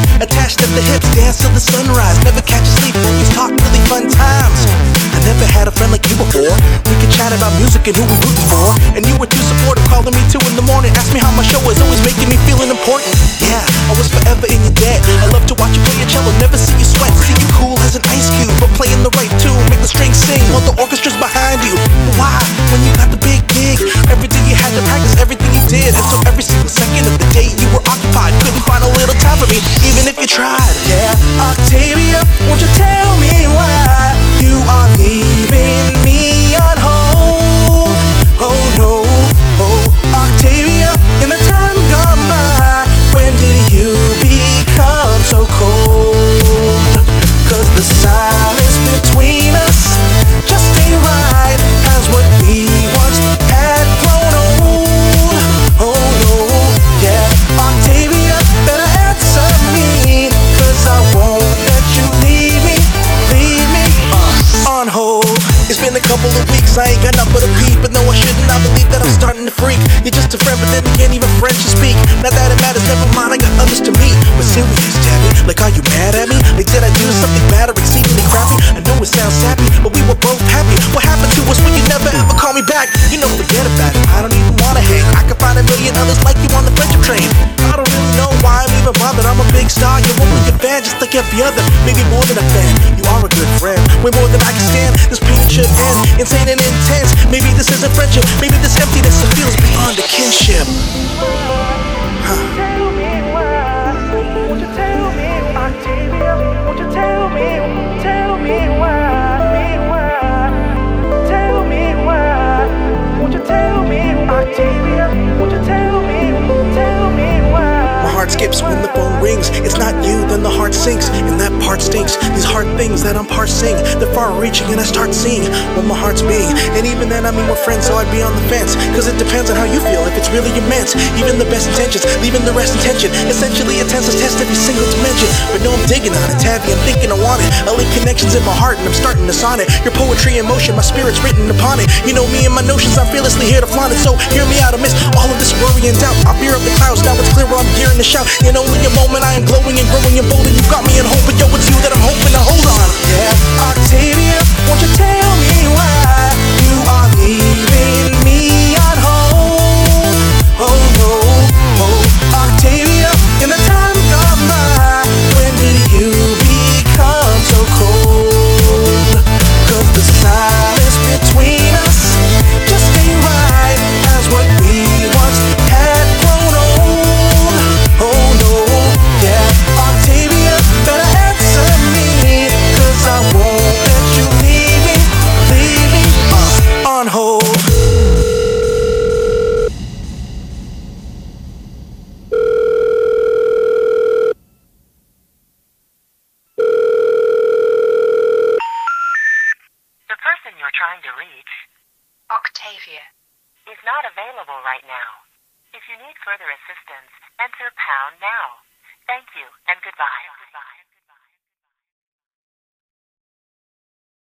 attached at the hips, dance till the sunrise. Never catch a sleep, just talk really fun times. I never had a friend like you before. We could chat about music and who we rooting for. And you were too supportive, calling me 2 in the morning. Ask me how my show is, always making me feeling important. Yeah, I was forever in your debt. I love to watch you play your cello, never see you sweat. See you cool as an ice cube, but playing the right tune, make the strings sing while the orchestra's behind you. But why, when you got the big gig, everything you had to practice, everything you did, and so every single second of the day you were occupied, couldn't find a little time for me, even if you tried. Yeah, Octavia, won't you tell me why you are leaving me on hold? Oh no, oh Octavia, in the time gone by, when did you become so cold? Cause the silence between us just ain't right, as what we once had grown old. Oh no, yeah, Octavia, better answer me, cause I won't let you leave me on hold. It's been a couple of weeks, I ain't got nothing but a peep, but no, I shouldn't, I believe that I'm starting to freak. You're just a friend, but then again, even French you speak. Not that it matters, never mind, I got others to meet. But serious, Tabby, like are you mad at me? Like did I do something bad or exceedingly crappy? I know it sounds sappy, but we were both happy. What happened to us when you never ever call me back? You know, forget about it, I don't even wanna hang. I can find a million others like you on the friendship train. I don't really know why I'm even bothered, I'm a big star, you're only a fan just like every other. Maybe more than a fan, you are a good friend. Way more than I can stand, this pain should end. Insane and intense, maybe this isn't friendship, maybe this emptiness it feels beyond a kinship. Tell me why, won't you tell me, Octavia, won't you tell me why, tell me why, won't you tell me, Octavia, won't you tell me why. My heart skips when the phone rings. It's not you, then the heart sinks, and that part stinks. These hard things that I'm parsing, they're far-reaching, and I start seeing what my heart's being. And even then, I mean, we're friends, so I'd be on the fence, cause it depends on how you feel, if it's really immense. Even the best intentions, leaving the rest in tension. Essentially, a tenseless test every single dimension. But no, I'm digging on it, Tabby, I'm thinking I want it. I link connections in my heart, and I'm starting to sonnet your poetry in motion, my spirit's written upon it. You know me and my notions, I'm fearlessly here to flaunt it. So hear me out, amidst all of this worry and doubt. I fear of the clouds, now it's clear where I'm gearing to shout. In only a moment, I am glowing and growing and bold, and you got me in hope, but yo, it's you that I'm hoping to hold on. Yeah, Octavia, won't you tell me why you are leaving me on hold? Oh no, oh Octavia, in the time gone by, when did you become so cold? Cause the silence between us just ain't right, as what we once had grown old. Oh no, yeah, Octavia, better answer me, cause I won't let you leave me on hold. The person you're trying to reach, Octavia. is not available right now. If you need further assistance, enter pound now. Thank you and goodbye.